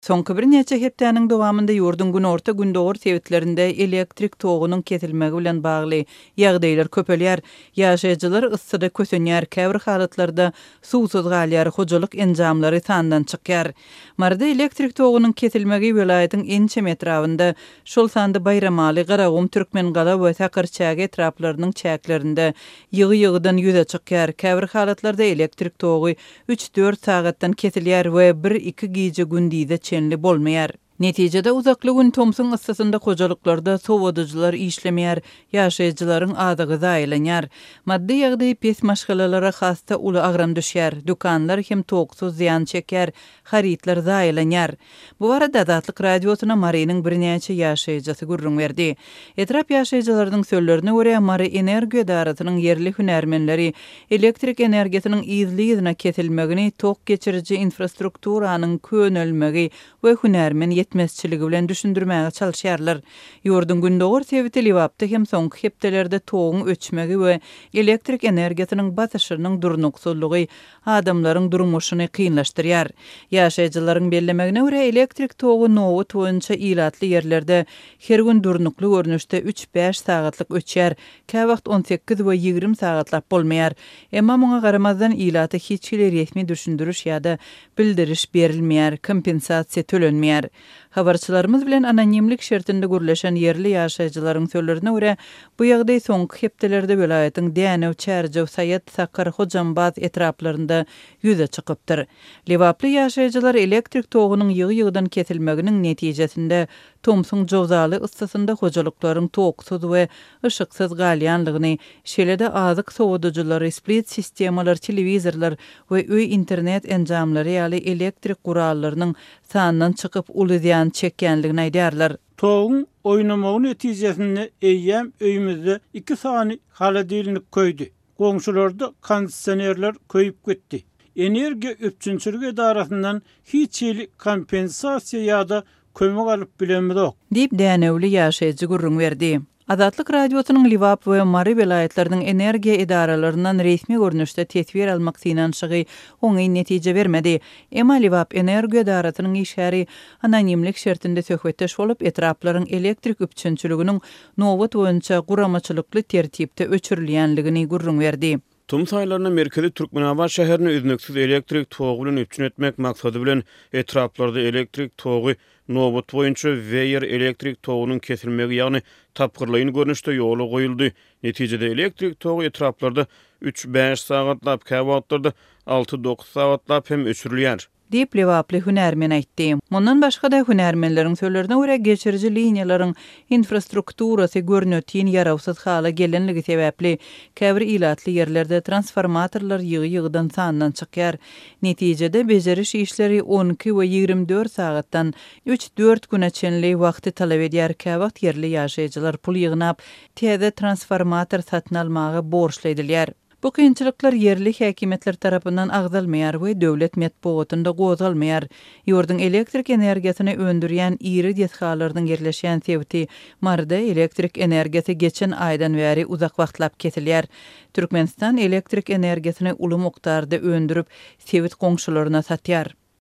Soňky bir neçe hepdäniň dowamında ýurdun gün orta gün doğur tewitlerinde elektrik togunyň kesilmegi bilen bagly ýagdaýlar köpelýär. Ýaşaýjylar yssyda kösenýär, käbir halatlarda suwsuz galýar, hojalyk enjamlary tandan çykýar. Marda elektrik togunyň kesilmegi welaýatyň ençe metrawynda, şol sanda Bayramaly, Garagum, Türkmengala we Sakyrçäge etraplarynyň çäklerinde ýygy-ýygydan ýüze çykýar. Käbir halatlarda elektrik togy 3-4 sagatdan kesilýär we 1-2 gije gündizde çenli bolmaýar. Netijede uzakly gün Tomsun ıssasında hojalyklarda sowadyjylar işlemeýär, ýaşaýjylaryň adygy zaýlanýar. Maddi ýagdaý pes maşgalalara hasta uly agram düşýär, dükanlar hem togsuz ziýan çekýär, haritler zaýlanýar. Bu arada Azatlyk radiosyna Marynyň birnäçe ýaşaýjysy gurrun berdi. Etrap ýaşaýjylarynyň sözlerine görä Mary energiýa daratynyň yerli hünärmenleri elektrik energiýasynyň ýyzyna kesilmegini, tok geçirici infrastrukturanyň könelmegi we hünärmen yetmezçiligi bilen düşündirmäge çalyşýarlar. Ýurdun gündogor tewiti Liwapda hem soňky hepdelerde togyň öçmegi we elektrik energiýasynyň batyşynyň durnuksuzlygy adamlaryň durmuşyny kynlaşdyrýar. Ýaşaýjylaryň bellemegine görä elektrik togy nowut boýunça ilatly ýerlerde her gün durnukly görnüşde 3-5 sagatlyk öçýär, käwagt 18 we 20 sagatlap bolmaýar. Emma muňa garamazdan ilaty hiç kile resmi düşündiriş ýa-da bildiriş berilmeýär, kompensasiýa tölenmeýär. Habarçylarymyz bilen anonimlik şertinde gürleşen yerli ýaşaýjylaryň sözlerine görä, bu ýagdaý soňky hepdelerde welaýatyň Dänew, Çärjew, Saýat, Sakar, Hojambaz etraplarynda ýüze çykypdyr. Liwaply ýaşaýjylar elektrik togunyň ýygy-ýygydan kesilmeginiň netijesinde Tomsun Jowzaly ıssasynda hojalyklaryň togsuz we ışyksyz galýanlygyny, şeýle-de azyk sowadyjylary, split sistemalar, telewizorlar we öý internet enjamlary ýaly elektrik gurallarynyň sanyndan çykyp uly ziýan çekýänligini aýdýarlar. Toğun oynamagy netijesinde eýýäm öýümizde 2 sany haladylyk köýdi. Goňşularda kondisionerler köýüp gitdi. Energiýa öpçünçüligi edarasyndan hiç ýyly kompensasiýa ýa-da kömek alyp bilenmizok. Diýip Dänewli ýaşaýjy gurrun berdi. Azatlyk radiosynyň Liwap we Mary welaýatlarynyň energiýa idaralaryndan resmi görnüşde tetbir almak synanşygy oňy netije bermedi. Emma Liwap energiýa idarasynyň işgäri anonimlik şertinde söhbetdeş bolup etraplaryň elektrik öpçünçüliginiň nowat boýunça guramaçylykly tertipde öçürilýänligini gurrun berdi. Tum saýlaryna Merkezi Türkmenabad şäherini üznüksiz elektrik togy bilen öpçün etmek maksady bilen etraplarda elektrik togy nowat boýunça weýer elektrik togynyň kesilmegi ýagny tapgyrlaýyn görnüşde ýola goýuldy. Netijede elektrik togy etraplarda 3-5 sagatlap, käwagtlarda 6-9 sagatlap hem öçürilýär. Diýip Liwaply hünärmen aýtdy. Mundan başga da hünärmenleriň sözlerine görä geçirici liniýalaryň infrastrukturasy görnötýän ýarawsyz hala gelenligi sebäpli käbir ilatly ýerlerde transformatorlar ýygy-ýygydan sanyndan çykýar. Netijede bejeriş işleri 12 we 24 sagatdan 3-4 güne çenli wagty talap edýär. Käwagt yerli ýaşaýjylar pul ýygnap täze transformator satyn almagy borçly edilýär. Bu kynçylyklar yerli häkimetler tarapyndan agdalmaýar we döwlet medeniýetinde gozalmaýar. Ýurdun elektrik energiýasyny öndürýän iri dethallaryň yerleşýän tewiti Marda elektrik energiýasy geçen aýdan bäri uzak wagtlap kesilýär. Türkmenistan elektrik energiýasyny uly mukdarda öndürüp tewit goňşularyna satýar.